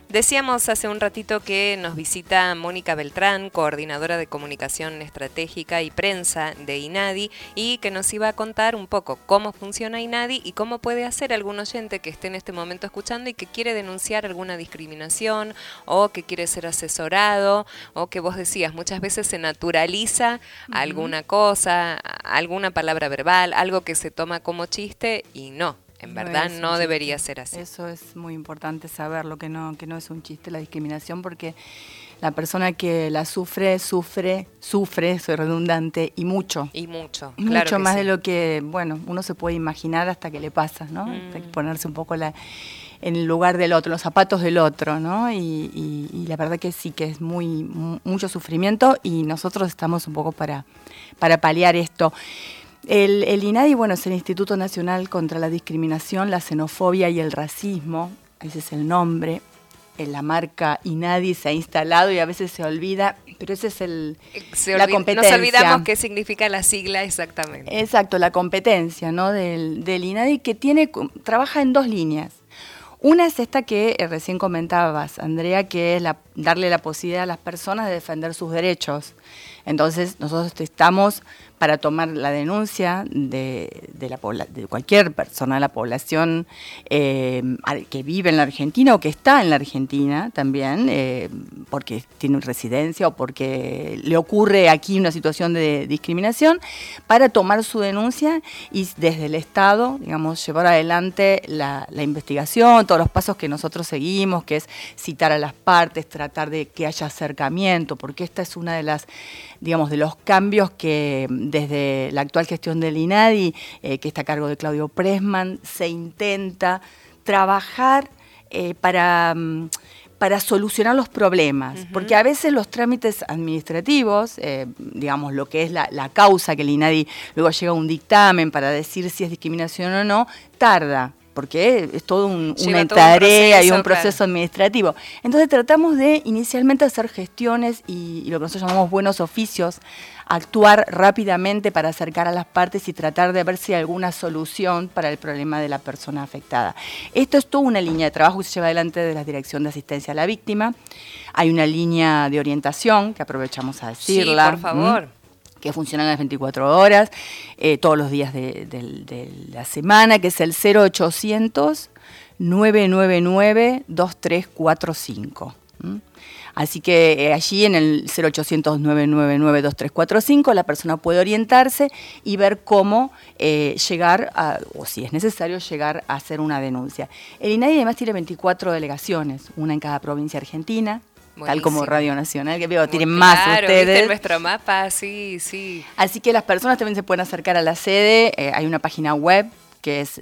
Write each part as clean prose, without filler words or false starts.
Decíamos hace un ratito que nos visita Mónica Beltrán, coordinadora de comunicación estratégica y prensa de INADI, y que nos iba a contar un poco cómo funciona INADI y cómo puede hacer algún oyente que esté en este momento escuchando y que quiere denunciar alguna discriminación o que quiere ser asesorado o que vos decías, muchas veces se naturaliza alguna cosa, alguna palabra verbal, algo que se toma como chiste y no. En verdad no debería ser así. Eso es muy importante saberlo, que no es un chiste la discriminación, porque la persona que la sufre, soy redundante, y mucho. Y mucho, claro. Mucho más de lo que, uno se puede imaginar hasta que le pasa, ¿no? Hay que ponerse un poco en el lugar del otro, los zapatos del otro, ¿no? Y la verdad que sí, que es mucho sufrimiento, y nosotros estamos un poco para paliar esto. El INADI, es el Instituto Nacional contra la Discriminación, la Xenofobia y el Racismo, ese es el nombre. La marca INADI se ha instalado y a veces se olvida, pero ese es la competencia. Nos olvidamos qué significa la sigla exactamente. Exacto, la competencia, ¿no? del INADI, que trabaja en 2 líneas. Una es esta que recién comentabas, Andrea, que es darle la posibilidad a las personas de defender sus derechos. Entonces, nosotros estamos para tomar la denuncia de cualquier persona de la población que vive en la Argentina o que está en la Argentina también, porque tiene residencia o porque le ocurre aquí una situación de discriminación, para tomar su denuncia y desde el Estado, llevar adelante la investigación, todos los pasos que nosotros seguimos, que es citar a las partes, tratar de que haya acercamiento, porque esta es una de los cambios que desde la actual gestión del INADI, que está a cargo de Claudio Pressman, se intenta trabajar para solucionar los problemas, porque a veces los trámites administrativos, lo que es la causa que el INADI luego llega a un dictamen para decir si es discriminación o no, tarda, porque es todo una tarea y un proceso administrativo. Entonces tratamos de inicialmente hacer gestiones y lo que nosotros llamamos buenos oficios, actuar rápidamente para acercar a las partes y tratar de ver si hay alguna solución para el problema de la persona afectada. Esto es toda una línea de trabajo que se lleva adelante de la Dirección de Asistencia a la Víctima. Hay una línea de orientación, que aprovechamos a decirla. Sí, por favor. Que funcionan las 24 horas, todos los días de la semana, que es el 0800 999 2345. Así que allí en el 0800 999 2345 la persona puede orientarse y ver cómo llegar o si es necesario llegar a hacer una denuncia. El INADI además tiene 24 delegaciones, una en cada provincia argentina. Buenísimo. Tal como Radio Nacional, que tienen más ustedes. ¿Viste nuestro mapa? Sí. Así que las personas también se pueden acercar a la sede. Hay una página web que es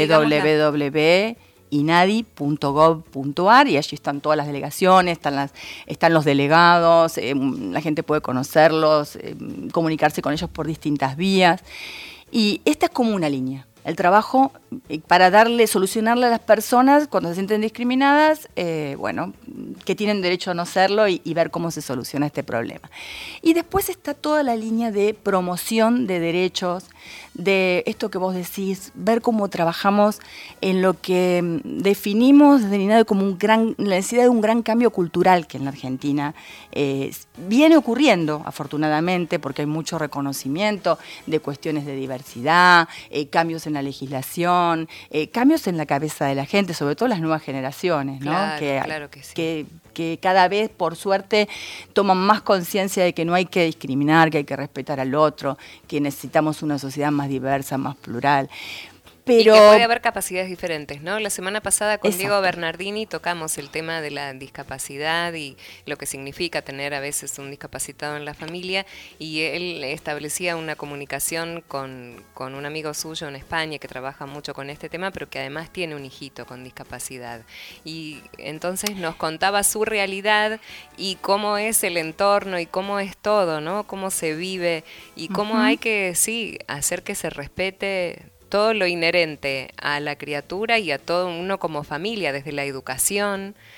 www.inadi.gov.ar y allí están todas las delegaciones, están los delegados, la gente puede conocerlos, comunicarse con ellos por distintas vías. Y esta es como una línea. El trabajo para solucionarle a las personas cuando se sienten discriminadas, que tienen derecho a no serlo y ver cómo se soluciona este problema. Y después está toda la línea de promoción de derechos, de esto que vos decís, ver cómo trabajamos en lo que definimos desde el INADI como la necesidad de un gran cambio cultural que en la Argentina viene ocurriendo, afortunadamente, porque hay mucho reconocimiento de cuestiones de diversidad, cambios en la legislación, cambios en la cabeza de la gente, sobre todo las nuevas generaciones, ¿no? Claro que sí. Que cada vez, por suerte, toman más conciencia de que no hay que discriminar, que hay que respetar al otro, que necesitamos una sociedad más diversa, más plural. Pero... Y que puede haber capacidades diferentes, ¿no? La semana pasada con Diego Bernardini tocamos el tema de la discapacidad y lo que significa tener a veces un discapacitado en la familia, y él establecía una comunicación con un amigo suyo en España que trabaja mucho con este tema, pero que además tiene un hijito con discapacidad. Y entonces nos contaba su realidad y cómo es el entorno y cómo es todo, ¿no? Cómo se vive y cómo hay que, hacer que se respete todo lo inherente a la criatura y a todo uno como familia, desde la educación,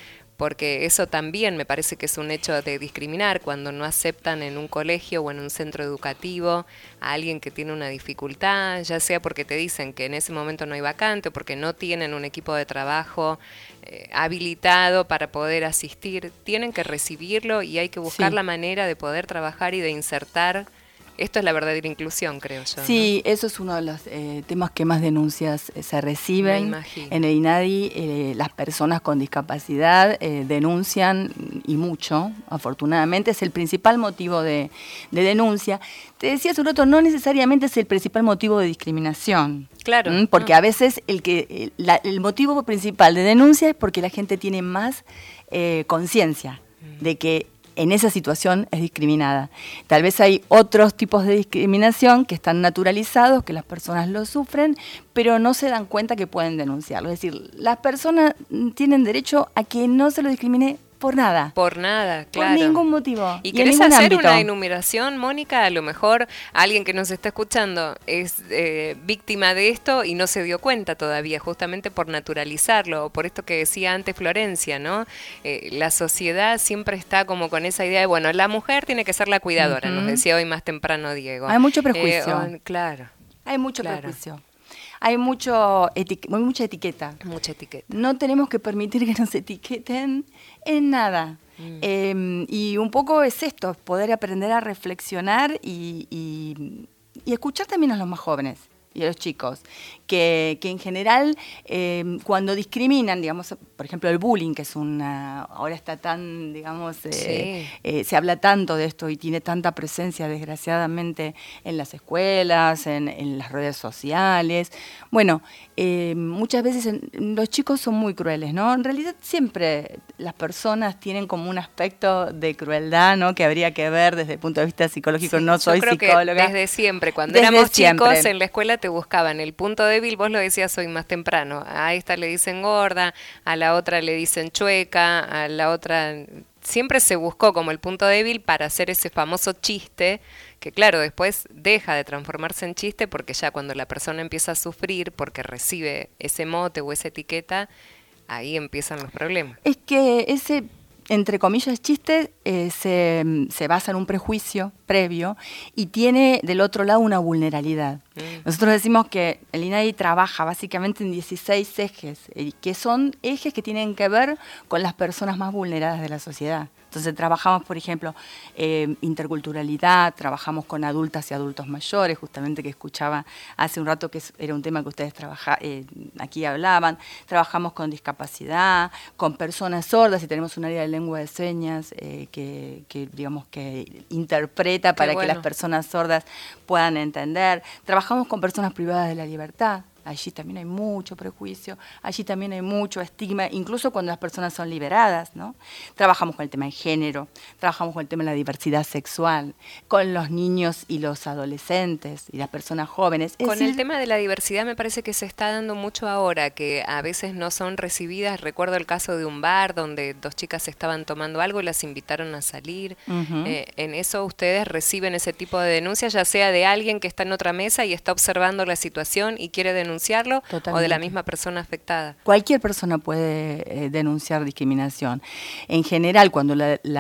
porque eso también me parece que es un hecho de discriminar cuando no aceptan en un colegio o en un centro educativo a alguien que tiene una dificultad, ya sea porque te dicen que en ese momento no hay vacante o porque no tienen un equipo de trabajo habilitado para poder asistir. Tienen que recibirlo y hay que buscar la manera de poder trabajar y de insertar. Esto es la verdadera inclusión, creo yo. Sí, ¿no? Eso es uno de los temas que más denuncias se reciben. En el INADI las personas con discapacidad denuncian, y mucho, afortunadamente, es el principal motivo de denuncia. Te decía hace un rato, no necesariamente es el principal motivo de discriminación. Claro. Porque a veces el motivo principal de denuncia es porque la gente tiene más conciencia de que en esa situación es discriminada. Tal vez hay otros tipos de discriminación que están naturalizados, que las personas lo sufren, pero no se dan cuenta que pueden denunciarlo. Es decir, las personas tienen derecho a que no se lo discrimine por nada. Por nada, claro. Por ningún motivo. ¿Y querés hacer una enumeración, Mónica? A lo mejor alguien que nos está escuchando es víctima de esto y no se dio cuenta todavía, justamente por naturalizarlo, o por esto que decía antes Florencia, ¿no? La sociedad siempre está como con esa idea de, bueno, la mujer tiene que ser la cuidadora, nos decía hoy más temprano Diego. Hay mucho prejuicio. Claro. Hay mucho prejuicio. Hay mucha etiqueta. Mucha etiqueta. No tenemos que permitir que nos etiqueten en nada. Y un poco es esto, poder aprender a reflexionar y escuchar también a los más jóvenes y a los chicos, que en general cuando discriminan, digamos, por ejemplo el bullying, que es ahora está tan, digamos, se habla tanto de esto y tiene tanta presencia desgraciadamente en las escuelas, en las redes sociales. Bueno, muchas veces los chicos son muy crueles, ¿no? En realidad siempre las personas tienen como un aspecto de crueldad, ¿no? Que habría que ver desde el punto de vista psicológico. No soy psicóloga. Yo creo que desde siempre, cuando éramos chicos en la escuela te buscaban el punto débil, vos lo decías hoy más temprano, a esta le dicen gorda, a la otra le dicen chueca, a la otra... Siempre se buscó como el punto débil para hacer ese famoso chiste, que claro, después deja de transformarse en chiste porque ya cuando la persona empieza a sufrir porque recibe ese mote o esa etiqueta, ahí empiezan los problemas. Es que ese, entre comillas, chiste se basa en un prejuicio previo y tiene del otro lado una vulnerabilidad. Nosotros decimos que el INADI trabaja básicamente en 16 ejes, que son ejes que tienen que ver con las personas más vulneradas de la sociedad. Entonces trabajamos, por ejemplo, interculturalidad, trabajamos con adultas y adultos mayores, justamente que escuchaba hace un rato que era un tema que ustedes aquí hablaban. Trabajamos con discapacidad, con personas sordas, y tenemos un área de lengua de señas que digamos que interpreta para que las personas sordas puedan entender. Trabajamos con personas privadas de la libertad. Allí también hay mucho prejuicio, allí también hay mucho estigma, incluso cuando las personas son liberadas, ¿no? Trabajamos con el tema de género, trabajamos con el tema de la diversidad sexual, con los niños y los adolescentes y las personas jóvenes. Con el tema de la diversidad me parece que se está dando mucho ahora, que a veces no son recibidas. Recuerdo el caso de un bar donde 2 chicas estaban tomando algo y las invitaron a salir. En eso ustedes reciben ese tipo de denuncias, ya sea de alguien que está en otra mesa y está observando la situación y quiere denunciarlo, totalmente, o de la misma persona afectada. Cualquier persona puede denunciar discriminación. En general, cuando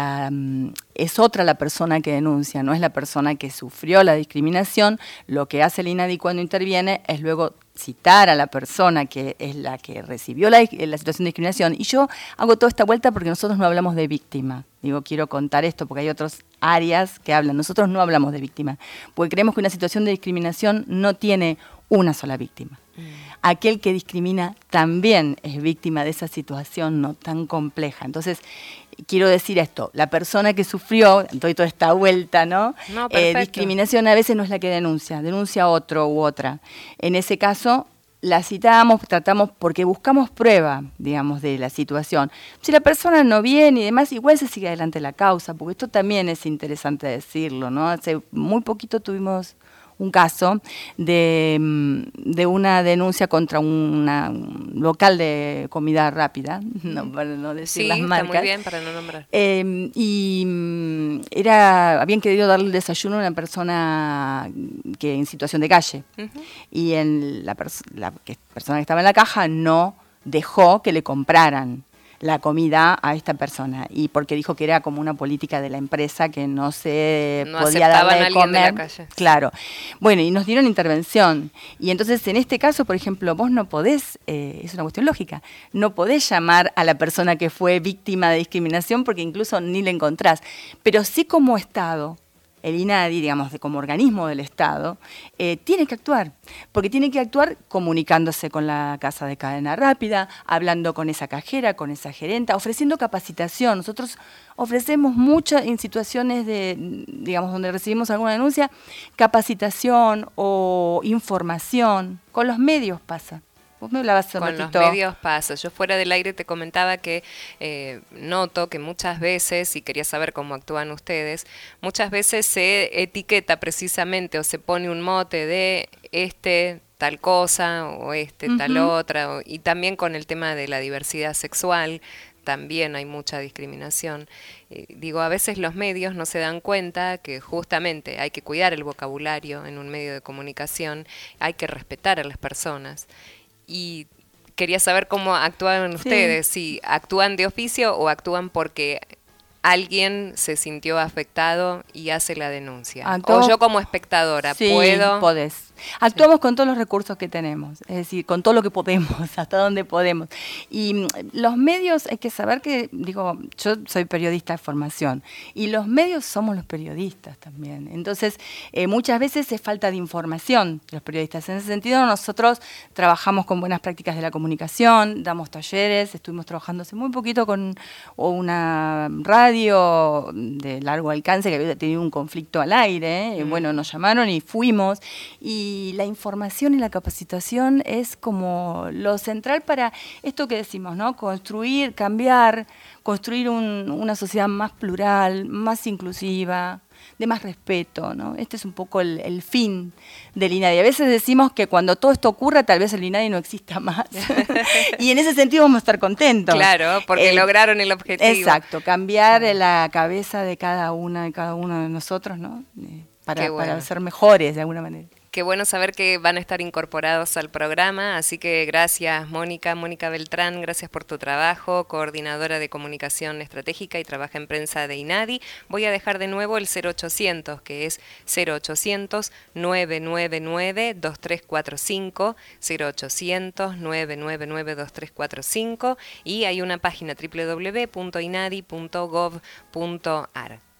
es otra la persona que denuncia, no es la persona que sufrió la discriminación, lo que hace el INADI cuando interviene es luego citar a la persona que es la que recibió la situación de discriminación. Y yo hago toda esta vuelta porque nosotros no hablamos de víctima. Digo, quiero contar esto porque hay otras áreas que hablan. Nosotros no hablamos de víctima, porque creemos que una situación de discriminación no tiene una sola víctima. Aquel que discrimina también es víctima de esa situación no tan compleja. Entonces, quiero decir esto, la persona que sufrió, doy toda esta vuelta, ¿no? Discriminación a veces no es la que denuncia otro u otra. En ese caso, la citamos, tratamos, porque buscamos prueba, digamos, de la situación. Si la persona no viene y demás, igual se sigue adelante la causa, porque esto también es interesante decirlo, ¿no? Hace muy poquito tuvimos un caso de una denuncia contra un local de comida rápida, para no decir las marcas. Está muy bien para no nombrar. Habían querido darle el desayuno a una persona que en situación de calle. Y la persona que estaba en la caja no dejó que le compraran. la comida a esta persona, y porque dijo que era como una política de la empresa que no se podía darle de comer. De la calle. Claro. Bueno, y nos dieron intervención. Y entonces, en este caso, por ejemplo, vos no podés, es una cuestión lógica, no podés llamar a la persona que fue víctima de discriminación porque incluso ni la encontrás. Pero sí, como Estado, el INADI, digamos, como organismo del Estado, tiene que actuar, porque tiene que actuar comunicándose con la casa de cadena rápida, hablando con esa cajera, con esa gerenta, ofreciendo capacitación. Nosotros ofrecemos mucho en situaciones de, digamos, donde recibimos alguna denuncia, capacitación o información. Con los medios pasa. Vos me hablabas hace un ratito. Con los medios pasa. Yo fuera del aire te comentaba que noto que muchas veces, y quería saber cómo actúan ustedes, muchas veces se etiqueta precisamente o se pone un mote de tal cosa o tal otra, y también con el tema de la diversidad sexual también hay mucha discriminación. Digo, a veces los medios no se dan cuenta que justamente hay que cuidar el vocabulario en un medio de comunicación, hay que respetar a las personas. Y quería saber cómo actúan ustedes, si actúan de oficio o actúan porque alguien se sintió afectado y hace la denuncia. O yo como espectadora, ¿puedo? Podés. Actuamos con todos los recursos que tenemos, es decir, con todo lo que podemos, hasta donde podemos. Y los medios, hay que saber que, digo, yo soy periodista de formación, y los medios somos los periodistas también. Entonces, muchas veces es falta de información de los periodistas. En ese sentido, nosotros trabajamos con buenas prácticas de la comunicación, damos talleres, estuvimos trabajando hace muy poquito con una radio de largo alcance que había tenido un conflicto al aire, bueno, nos llamaron y fuimos, y la información y la capacitación es como lo central para esto que decimos, ¿no? Construir, cambiar, construir una sociedad más plural, más inclusiva, de más respeto, ¿no? Este es un poco el fin del INADI. A veces decimos que cuando todo esto ocurra, tal vez el INADI no exista más. Y en ese sentido vamos a estar contentos. Claro, porque lograron el objetivo. Exacto, cambiar la cabeza de cada uno de nosotros, ¿no? Para ser mejores de alguna manera. Qué bueno saber que van a estar incorporados al programa, así que gracias Mónica Beltrán, gracias por tu trabajo, coordinadora de comunicación estratégica y trabaja en prensa de INADI. Voy a dejar de nuevo el 0800, que es 0800-999-2345, 0800-999-2345, y hay una página www.inadi.gov.ar.